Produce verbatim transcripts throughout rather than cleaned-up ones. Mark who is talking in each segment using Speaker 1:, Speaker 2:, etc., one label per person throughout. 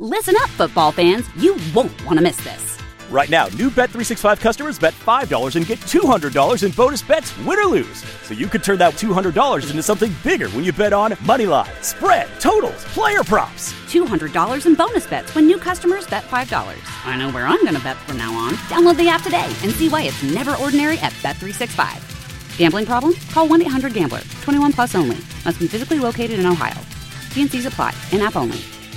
Speaker 1: Listen up, football fans. You won't want to miss this.
Speaker 2: Right now, new Bet three sixty-five customers bet five dollars and get two hundred dollars in bonus bets, win or lose. So you could turn that two hundred dollars into something bigger when you bet on money line, spread, totals, player props.
Speaker 1: two hundred dollars in bonus bets when new customers bet five dollars. I know where I'm going to bet from now on. Download the app today and see why it's never ordinary at Bet three sixty-five. Gambling problem? Call one eight hundred gambler. twenty-one plus only. Must be physically located in Ohio. T and C's apply. In-app only.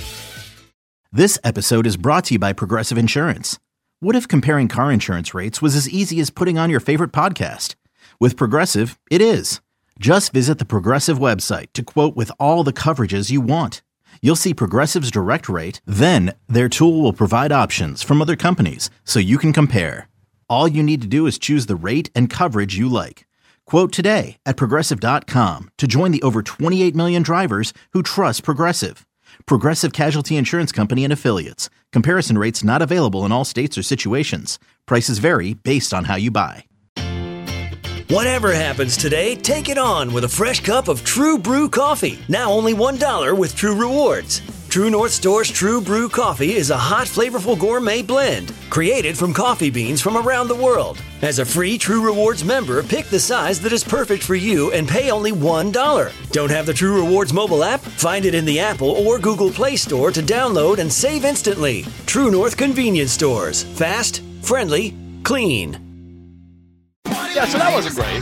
Speaker 3: This episode is brought to you by Progressive Insurance. What if comparing car insurance rates was as easy as putting on your favorite podcast? With Progressive, it is. Just visit the Progressive website to quote with all the coverages you want. You'll see Progressive's direct rate, then their tool will provide options from other companies so you can compare. All you need to do is choose the rate and coverage you like. Quote today at Progressive dot com to join the over twenty-eight million drivers who trust Progressive. Progressive Casualty Insurance Company and Affiliates. Comparison rates not available in all states or situations. Prices vary based on how you buy.
Speaker 4: Whatever happens today, take it on with a fresh cup of True Brew coffee. Now only one dollar with True Rewards. True North Store's True Brew coffee is a hot, flavorful gourmet blend created from coffee beans from around the world. As a free True Rewards member, pick the size that is perfect for you and pay only one dollar. Don't have the True Rewards mobile app? Find it in the Apple or Google Play Store to download and save instantly. True North Convenience Stores. Fast, friendly, clean.
Speaker 5: Yeah, so that wasn't great.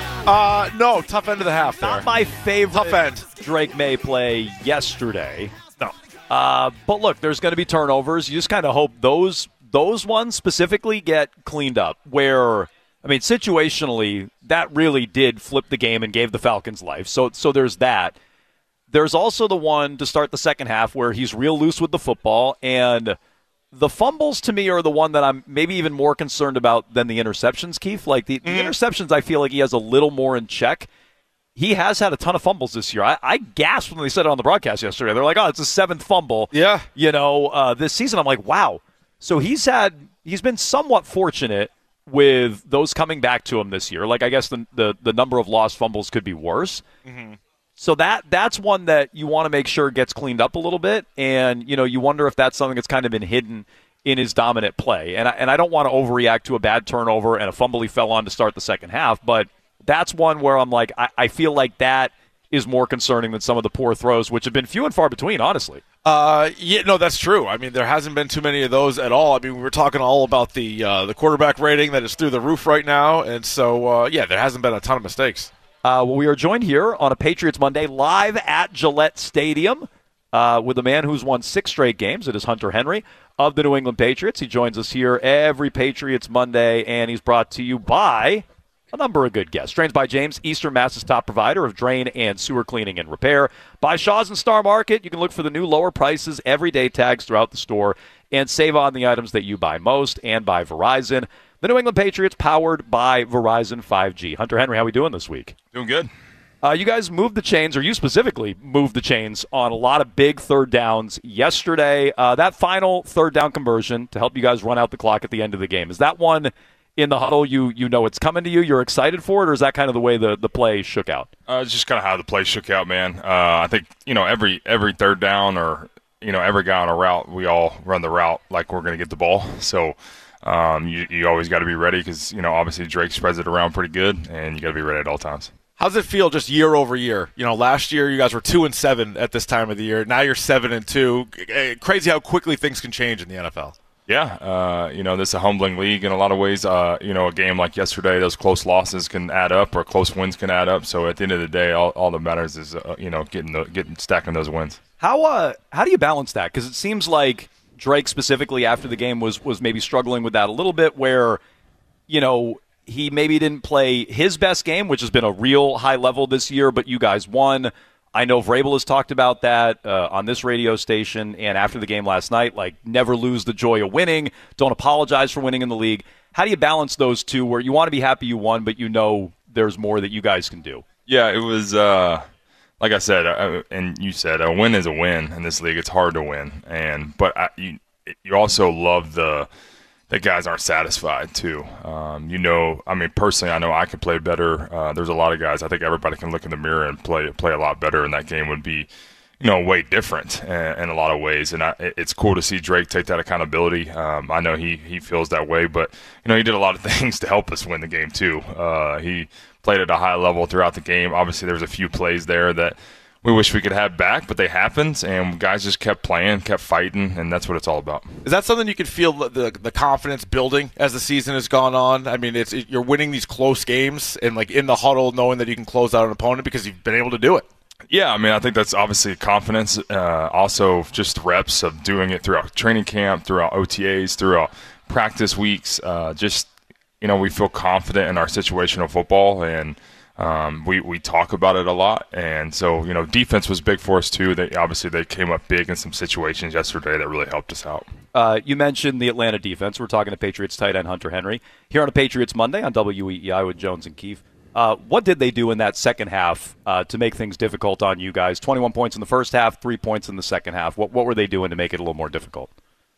Speaker 5: Uh, no, tough end of the half there.
Speaker 6: Not my favorite
Speaker 5: tough end.
Speaker 6: Drake May play yesterday.
Speaker 5: No.
Speaker 6: Uh, but look, there's going to be turnovers. You just kind of hope those those ones specifically get cleaned up. Where, I mean, situationally, that really did flip the game and gave the Falcons life. So, so there's that. There's also the one to start the second half where he's real loose with the football, and the fumbles to me are the one that I'm maybe even more concerned about than the interceptions, Keith. Like the, the mm. interceptions, I feel like he has a little more in check. He has had a ton of fumbles this year. I, I gasped when they said it on the broadcast yesterday. They're like, oh, it's a seventh fumble.
Speaker 5: Yeah.
Speaker 6: You know, uh, this season. I'm like, wow. So he's had, he's been somewhat fortunate with those coming back to him this year. Like, I guess the the, the number of lost fumbles could be worse. Mm-hmm. So that that's one that you want to make sure gets cleaned up a little bit, and you know you wonder if that's something that's kind of been hidden in his dominant play. And I, and I don't want to overreact to a bad turnover and a fumble he fell on to start the second half, but that's one where I'm like, I, I feel like that is more concerning than some of the poor throws, which have been few and far between, honestly.
Speaker 5: Uh, yeah, no, that's true. I mean, there hasn't been too many of those at all. I mean, we were talking all about the uh, the quarterback rating that is through the roof right now, and so uh, yeah, there hasn't been a ton of mistakes.
Speaker 6: Uh, well, we are joined here on a Patriots Monday live at Gillette Stadium uh, with a man who's won six straight games. It is Hunter Henry of the New England Patriots. He joins us here every Patriots Monday, and he's brought to you by a number of good guests. Drains by James, Eastern Mass's top provider of drain and sewer cleaning and repair. By Shaw's and Star Market, you can look for the new lower prices, everyday tags throughout the store, and save on the items that you buy most. And by Verizon. The New England Patriots, powered by Verizon five G. Hunter Henry, how are we doing this week?
Speaker 7: Doing good.
Speaker 6: Uh, you guys moved the chains, or you specifically moved the chains on a lot of big third downs yesterday. Uh, that final third down conversion to help you guys run out the clock at the end of the game, is that one in the huddle you you know it's coming to you, you're excited for it, or is that kind of the way the, the play shook out?
Speaker 7: Uh, it's just kind of how the play shook out, man. Uh, I think, you know, every every third down or, you know, every guy on a route, we all run the route like we're going to get the ball. So, Um, you, you always got to be ready because, you know, obviously Drake spreads it around pretty good, and you got to be ready at all times.
Speaker 5: How does it feel just year over year? You know, last year you guys were two and seven at this time of the year. Now you're seven and two. Crazy how quickly things can change in the N F L.
Speaker 7: Yeah, uh, you know, this is a humbling league in a lot of ways. Uh, you know, a game like yesterday, those close losses can add up, or close wins can add up. So at the end of the day, all, all that matters is, uh, you know, getting the, getting stacking those wins.
Speaker 6: How uh how do you balance that? Because it seems like Drake specifically after the game was was maybe struggling with that a little bit, where, you know, he maybe didn't play his best game, which has been a real high level this year, but you guys won. I know Vrabel has talked about that uh, on this radio station and after the game last night, like never lose the joy of winning, don't apologize for winning in the league. How do you balance those two where you want to be happy you won, but you know there's more that you guys can do?
Speaker 7: Yeah, it was uh, – like I said, uh, and you said, a win is a win in this league. It's hard to win, and but I, you you also love the the guys aren't satisfied too. Um, you know, I mean, personally, I know I could play better. Uh, there's a lot of guys. I think everybody can look in the mirror and play play a lot better, and that game would be you know, way different in, in a lot of ways. And I, it's cool to see Drake take that accountability. Um, I know he, he feels that way, but, you know, he did a lot of things to help us win the game too. Uh, he played at a high level throughout the game. Obviously, there was a few plays there that we wish we could have back, but they happened, and guys just kept playing, kept fighting, and that's what it's all about.
Speaker 5: Is that something you can feel the the confidence building as the season has gone on? I mean, it's it, you're winning these close games and, like, in the huddle knowing that you can close out an opponent because you've been able to do it.
Speaker 7: Yeah, I mean, I think that's obviously confidence. Uh, also, just reps of doing it throughout training camp, throughout O T As, throughout practice weeks. Uh, just, you know, we feel confident in our situational football, and Um, we, we talk about it a lot, and so, you know, defense was big for us too. They obviously they came up big in some situations yesterday that really helped us out.
Speaker 6: Uh, you mentioned the Atlanta defense. We're talking to Patriots tight end Hunter Henry here on a Patriots Monday on W E E I with Jones and Keefe. Uh, what did they do in that second half uh, to make things difficult on you guys? twenty-one points in the first half, three points in the second half. What what were they doing to make it a little more difficult?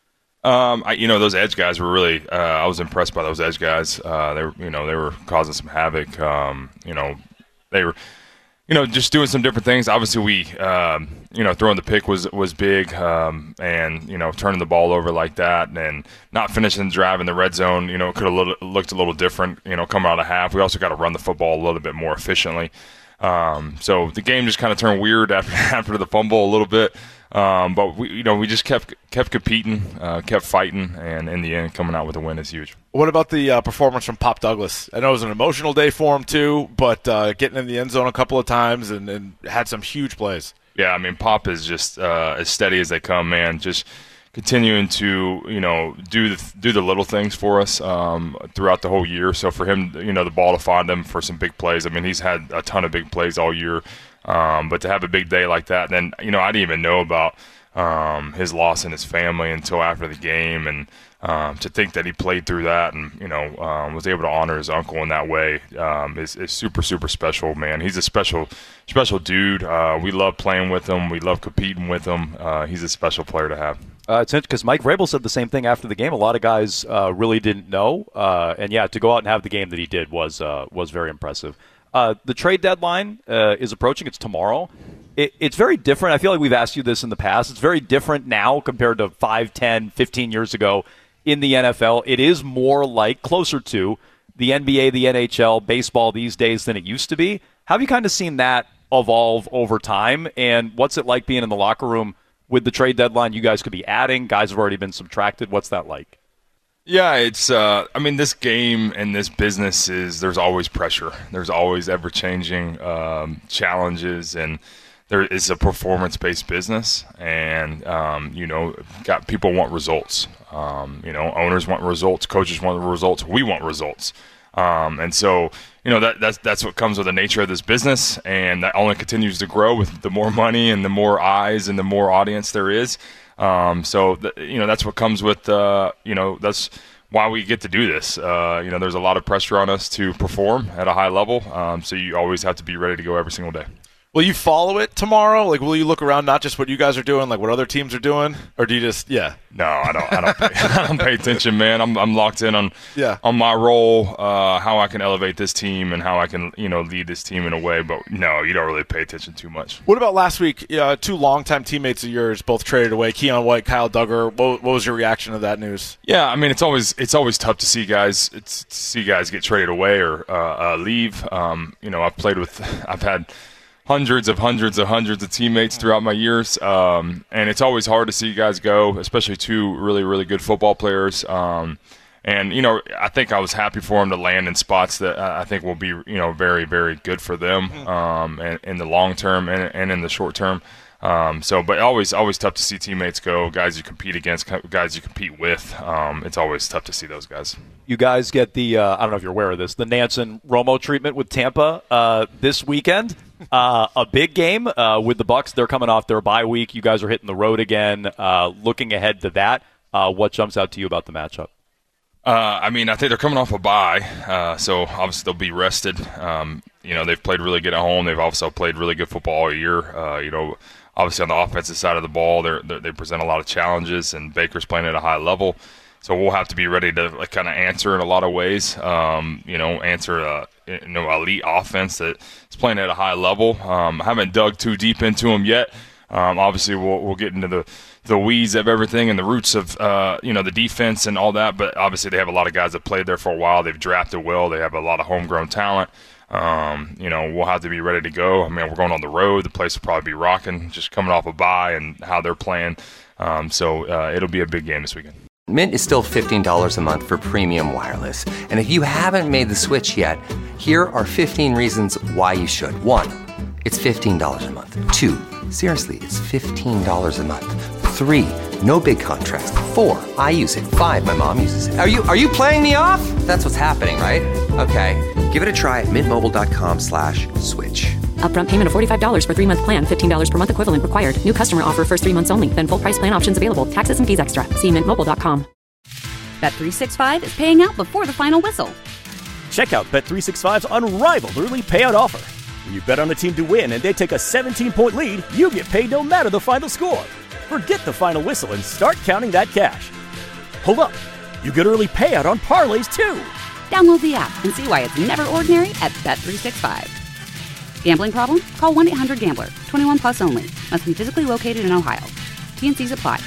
Speaker 7: Um, I, you know, those edge guys were really. Uh, I was impressed by those edge guys. Uh, they were, you know, they were causing some havoc. Um, you know, they were, you know, just doing some different things. Obviously, we, um, you know, throwing the pick was was big, um, and you know, turning the ball over like that, and not finishing the drive in the red zone. You know, could have looked a little different. You know, coming out of half, we also got to run the football a little bit more efficiently. Um, so the game just kind of turned weird after after the fumble a little bit. Um, but we, you know, we just kept kept competing, uh, kept fighting, and in the end, coming out with a win is huge.
Speaker 5: What about the uh, performance from Pop Douglas? I know it was an emotional day for him too, but uh, getting in the end zone a couple of times and, and had some huge plays.
Speaker 7: Yeah, I mean, Pop is just uh, as steady as they come, man. Just continuing to, you know, do the do the little things for us um, throughout the whole year. So for him, you know, the ball to find him for some big plays. I mean, he's had a ton of big plays all year. Um, but to have a big day like that, then, you know, I didn't even know about um, his loss in his family until after the game. And um, to think that he played through that and, you know, um, was able to honor his uncle in that way um, is, is super, super special, man. He's a special, special dude. Uh, we love playing with him. We love competing with him. Uh, he's a special player to have.
Speaker 6: Uh, it's because Mike Vrabel said the same thing after the game. A lot of guys uh, really didn't know. Uh, and, yeah, to go out and have the game that he did was uh, was very impressive. Uh, the trade deadline uh, is approaching. It's tomorrow. It, it's very different. I feel like we've asked you this in the past. It's very different now compared to five, ten, fifteen years ago in the N F L. It is more like, closer to the N B A, the N H L, baseball these days than it used to be. How have you kind of seen that evolve over time? And what's it like being in the locker room with the trade deadline? You guys could be adding. Guys have already been subtracted. What's that like?
Speaker 7: Yeah, it's, uh, I mean, this game and this business is, there's always pressure. There's always ever-changing um, challenges, and there is a performance-based business, and, um, you know, got people want results. Um, you know, owners want results, coaches want results, we want results. Um, and so, you know, that, that's, that's what comes with the nature of this business, and that only continues to grow with the more money and the more eyes and the more audience there is. Um, so, th- you know, that's what comes with, uh, you know, that's why we get to do this. Uh, you know, there's a lot of pressure on us to perform at a high level. Um, so you always have to be ready to go every single day.
Speaker 5: Will you follow it tomorrow? Like, will you look around not just what you guys are doing, like what other teams are doing, or do you just, yeah?
Speaker 7: No, I don't. I don't. Pay, I don't pay attention, man. I'm I'm locked in on
Speaker 5: yeah.
Speaker 7: on my role, uh, how I can elevate this team, and how I can, you know, lead this team in a way. But no, you don't really pay attention too much.
Speaker 5: What about last week? Uh, two longtime teammates of yours both traded away. Keon White, Kyle Duggar. What, what was your reaction to that news?
Speaker 7: Yeah, I mean, it's always it's always tough to see guys it's, to see guys get traded away or uh, uh, leave. Um, you know, I've played with, I've had hundreds of hundreds of hundreds of teammates throughout my years, um, and it's always hard to see guys go, especially two really, really good football players. Um, and, you know, I think I was happy for them to land in spots that I think will be, you know, very, very good for them um, and, in the long term and, and in the short term. Um, so, but always, always tough to see teammates go, guys you compete against, guys you compete with. Um, it's always tough to see those guys.
Speaker 6: You guys get the, uh, I don't know if you're aware of this, the Nance and Romo treatment with Tampa uh, this weekend. Uh, a big game uh, with the Bucs. They're coming off their bye week. You guys are hitting the road again. Uh, looking ahead to that, uh, what jumps out to you about the matchup?
Speaker 7: Uh, I mean, I think they're coming off a bye, uh, so obviously they'll be rested. Um, you know, they've played really good at home. They've also played really good football all year. Uh, you know, obviously on the offensive side of the ball, they're, they're, they present a lot of challenges, and Baker's playing at a high level. So we'll have to be ready to like, kind of answer in a lot of ways. Um, you know, answer a you know elite offense that is playing at a high level. Um, I haven't dug too deep into them yet, Um, obviously, we'll we'll get into the the weeds of everything and the roots of uh, you know the defense and all that. But obviously, they have a lot of guys that played there for a while. They've drafted well. They have a lot of homegrown talent. Um, you know, we'll have to be ready to go. I mean, we're going on the road. The place will probably be rocking, just coming off a bye and how they're playing. Um, so uh, it'll be a big game this weekend.
Speaker 8: Mint is still fifteen dollars a month for premium wireless. And if you haven't made the switch yet, here are fifteen reasons why you should. One, it's fifteen dollars a month. Two, seriously, it's fifteen dollars a month. Three, no big contrast. Four, I use it. Five, my mom uses it. Are you are you playing me off? That's what's happening, right? Okay, give it a try at mintmobile.com slash switch.
Speaker 9: Upfront payment of forty-five dollars for three-month plan, fifteen dollars per month equivalent required. New customer offer first three months only. Then full price plan options available. Taxes and fees extra. See mint mobile dot com.
Speaker 1: Bet three sixty-five is paying out before the final whistle.
Speaker 2: Check out Bet three sixty-five's unrivaled early payout offer. When you bet on a team to win and they take a seventeen-point lead, you get paid no matter the final score. Forget the final whistle and start counting that cash. Hold up. You get early payout on parlays, too.
Speaker 1: Download the app and see why it's never ordinary at Bet three sixty-five. Gambling problem? Call one eight hundred gambler. twenty-one plus only. Must be physically located in Ohio. T N Cs apply.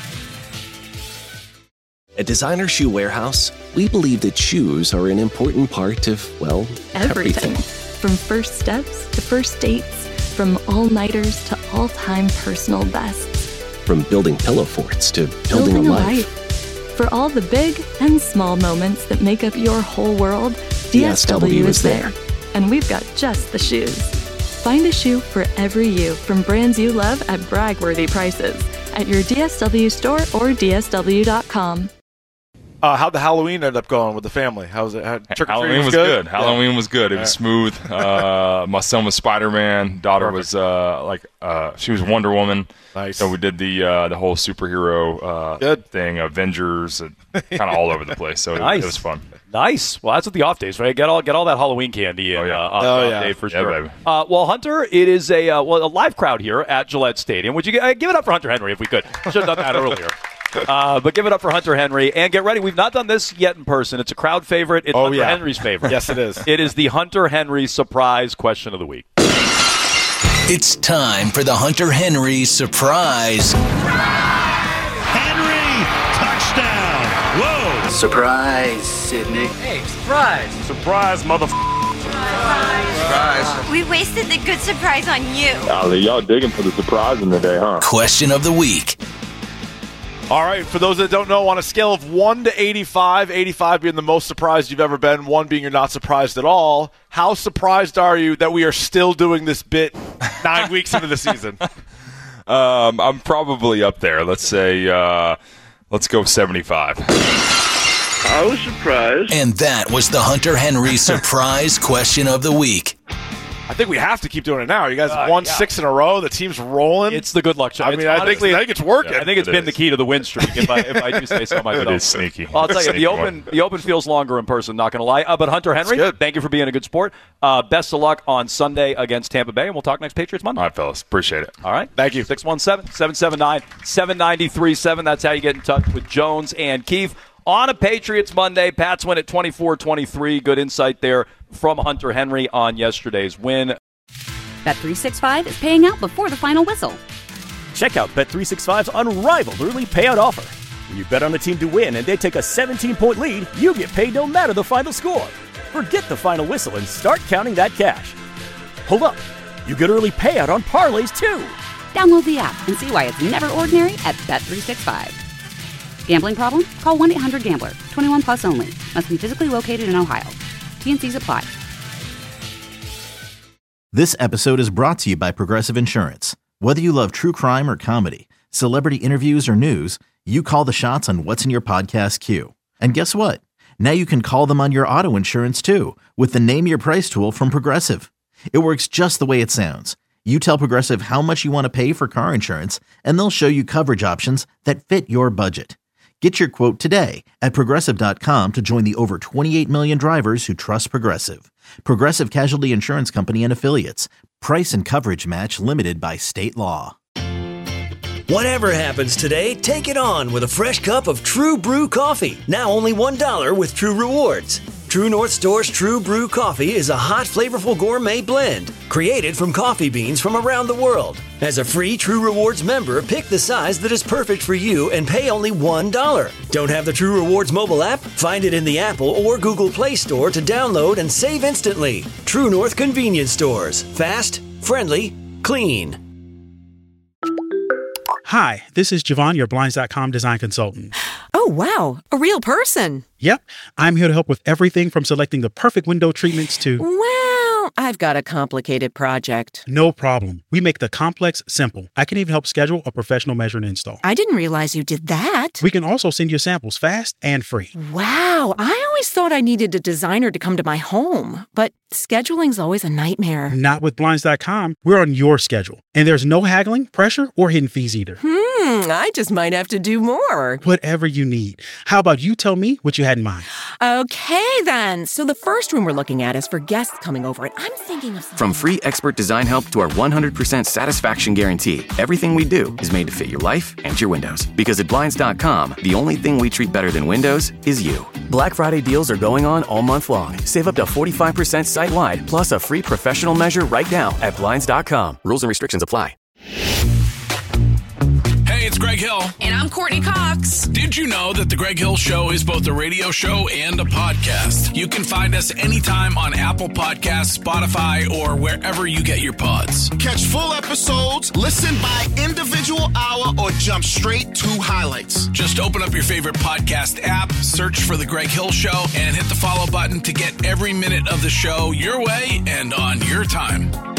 Speaker 10: At Designer Shoe Warehouse, we believe that shoes are an important part of, well, everything.
Speaker 11: everything. From first steps to first dates, from all-nighters to all-time personal bests.
Speaker 10: From building pillow forts to building,
Speaker 11: building
Speaker 10: a,
Speaker 11: a
Speaker 10: life.
Speaker 11: life. For all the big and small moments that make up your whole world, D S W, D S W is there. And we've got just the shoes. Find a shoe for every you from brands you love at brag-worthy prices at your D S W store or D S W dot com.
Speaker 5: Uh, how'd the Halloween end up going with the family? How was it? How,
Speaker 7: Halloween was, was good. good. Halloween yeah. was good. It was smooth. Uh, my son was Spider-Man. Daughter Perfect. was uh, like uh, she was Wonder Woman.
Speaker 5: Nice.
Speaker 7: So we did the uh, the whole superhero uh,
Speaker 5: good.
Speaker 7: thing, Avengers, kind of all over the place. So
Speaker 6: nice.
Speaker 7: it, it was fun.
Speaker 6: Nice. Well, that's what the off days, right? Get all get all that Halloween candy in
Speaker 7: oh, yeah.
Speaker 6: uh, on
Speaker 5: oh,
Speaker 6: the
Speaker 5: yeah.
Speaker 6: off day for
Speaker 7: yeah,
Speaker 6: sure.
Speaker 7: Baby.
Speaker 6: Uh, well, Hunter, it is a uh, well a live crowd here at Gillette Stadium. Would you uh, give it up for Hunter Henry if we could? Should have done that earlier. Uh, but give it up for Hunter Henry. And get ready. We've not done this yet in person. It's a crowd favorite. It's
Speaker 5: oh,
Speaker 6: Hunter
Speaker 5: yeah.
Speaker 6: Henry's favorite.
Speaker 5: Yes, it is.
Speaker 6: It is the Hunter Henry surprise question of the week.
Speaker 12: It's time for the Hunter Henry surprise.
Speaker 13: Henry, touchdown. Whoa.
Speaker 14: Surprise, Sydney.
Speaker 15: Hey, surprise.
Speaker 7: Surprise, motherfucker.
Speaker 15: Surprise.
Speaker 16: We wasted the good surprise on you.
Speaker 17: Golly, y'all digging for the surprise in the day, huh?
Speaker 12: Question of the week.
Speaker 5: All right, for those that don't know, on a scale of one to eighty-five, eighty-five being the most surprised you've ever been, one being you're not surprised at all, how surprised are you that we are still doing this bit nine weeks into the season?
Speaker 7: Um, I'm probably up there. Let's say, uh, let's go seventy-five.
Speaker 17: I was surprised.
Speaker 12: And that was the Hunter Henry surprise question of the week.
Speaker 5: I think we have to keep doing it now. You guys
Speaker 6: Uh,
Speaker 5: won
Speaker 6: yeah.
Speaker 5: six in a row. The team's rolling.
Speaker 6: It's the good luck shot.
Speaker 5: I mean, I think, I think it's working.
Speaker 6: Yeah, I think it's
Speaker 7: It
Speaker 6: been
Speaker 7: is.
Speaker 6: the key to the win streak, if I, if I do say so myself.
Speaker 7: It is sneaky.
Speaker 6: Well, I'll tell you,
Speaker 7: Sneaky
Speaker 6: the open
Speaker 7: one.
Speaker 6: the open feels longer in person, not going to lie. Uh, but Hunter Henry,
Speaker 5: good.
Speaker 6: thank you for being a good sport. Uh, best of luck on Sunday against Tampa Bay, and we'll talk next Patriots Monday.
Speaker 7: All right, fellas. Appreciate it.
Speaker 6: All right.
Speaker 5: Thank you.
Speaker 6: six one seven, seven seven nine, seven nine three seven. That's how you get in touch with Jones and Keefe. On a Patriots Monday, Pats win at twenty-four twenty-three. Good insight there from Hunter Henry on yesterday's win.
Speaker 1: Bet three sixty-five is paying out before the final whistle.
Speaker 2: Check out Bet three sixty-five's unrivaled early payout offer. When you bet on a team to win and they take a seventeen-point lead, you get paid no matter the final score. Forget the final whistle and start counting that cash. Hold up. You get early payout on parlays, too.
Speaker 1: Download the app and see why it's never ordinary at Bet three sixty-five. Gambling problem? Call one eight hundred gambler. twenty-one plus only. Must be physically located in Ohio. T N Cs apply.
Speaker 3: This episode is brought to you by Progressive Insurance. Whether you love true crime or comedy, celebrity interviews or news, you call the shots on what's in your podcast queue. And guess what? Now you can call them on your auto insurance too with the Name Your Price tool from Progressive. It works just the way it sounds. You tell Progressive how much you want to pay for car insurance, and they'll show you coverage options that fit your budget. Get your quote today at Progressive dot com to join the over twenty-eight million drivers who trust Progressive. Progressive Casualty Insurance Company and Affiliates. Price and coverage match limited by state law.
Speaker 4: Whatever happens today, take it on with a fresh cup of True Brew coffee. Now only one dollar with True Rewards. True North Store's True Brew Coffee is a hot, flavorful gourmet blend created from coffee beans from around the world. As a free True Rewards member, pick the size that is perfect for you and pay only one dollar. Don't have the True Rewards mobile app? Find it in the Apple or Google Play Store to download and save instantly. True North Convenience Stores. Fast, friendly, clean.
Speaker 18: Hi, this is Javon, your Blinds dot com design consultant.
Speaker 19: Oh, wow. A real person.
Speaker 18: Yep. I'm here to help with everything from selecting the perfect window treatments to...
Speaker 19: Well, I've got a complicated project.
Speaker 18: No problem. We make the complex simple. I can even help schedule a professional measure and install.
Speaker 19: I didn't realize you did that.
Speaker 18: We can also send you samples fast and free.
Speaker 19: Wow. I always thought I needed a designer to come to my home, but scheduling's always a nightmare.
Speaker 18: Not with Blinds dot com. We're on your schedule. And there's no haggling, pressure, or hidden fees either.
Speaker 19: Hmm, I just might have to do more.
Speaker 18: Whatever you need. How about you tell me what you had in mind?
Speaker 19: Okay, then. So the first room we're looking at is for guests coming over, and I'm thinking of something.
Speaker 20: From free expert design help to our one hundred percent satisfaction guarantee, everything we do is made to fit your life and your windows. Because at Blinds dot com, the only thing we treat better than windows is you. Black Friday deals are going on all month long. Save up to forty-five percent site-wide, plus a free professional measure right now at Blinds dot com. Rules and restrictions apply.
Speaker 21: Hey, it's Greg Hill.
Speaker 16: And I'm Courtney Cox.
Speaker 21: Did you know that The Greg Hill Show is both a radio show and a podcast? You can find us anytime on Apple Podcasts, Spotify, or wherever you get your pods.
Speaker 22: Catch full episodes, listen by individual hour, or jump straight to highlights.
Speaker 21: Just open up your favorite podcast app, search for The Greg Hill Show, and hit the follow button to get every minute of the show your way and on your time.